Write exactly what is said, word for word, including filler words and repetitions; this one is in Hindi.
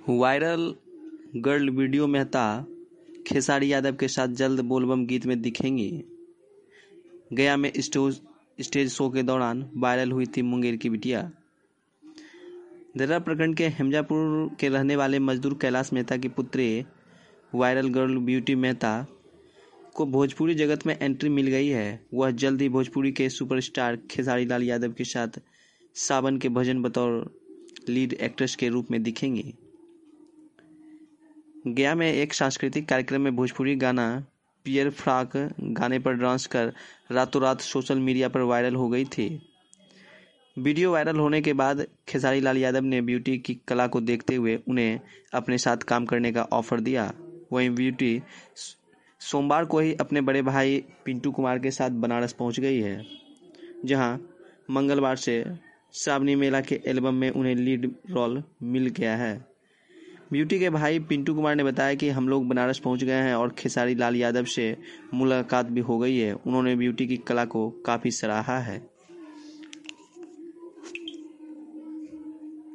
Viral girl video Mehta Khesari Yadav के साथ जल्द बोलबम गीत में दिखेंगी। गया में स्टेज स्टेज शो के दौरान वायरल हुई थी मुंगेर की बिटिया। दर्रा प्रखंड के हेमजापुर के रहने वाले मजदूर कैलाश मेहता की पुत्री वायरल गर्ल ब्यूटी मेहता को भोजपुरी जगत में एंट्री मिल गई है। वह जल्द ही भोजपुरी के सुपरस्टार खेसारी लाल यादव के साथ सावन के भजन बतौर लीड एक्ट्रेस के रूप में दिखेंगी। गया में एक सांस्कृतिक कार्यक्रम में भोजपुरी गाना पियर फ्रॉक गाने पर डांस कर रातों रात सोशल मीडिया पर वायरल हो गई थी। वीडियो वायरल होने के बाद खेसारी लाल यादव ने ब्यूटी की कला को देखते हुए उन्हें अपने साथ काम करने का ऑफर दिया। वहीं ब्यूटी सोमवार को ही अपने बड़े भाई पिंटू कुमार के साथ बनारस पहुंच गई है, जहां मंगलवार से श्रावणी मेला के एल्बम में उन्हें लीड रोल मिल गया है। ब्यूटी के भाई पिंटू कुमार ने बताया कि हम लोग बनारस पहुंच गए हैं और खेसारी लाल यादव से मुलाकात भी हो गई है। उन्होंने ब्यूटी की कला को काफ़ी सराहा है।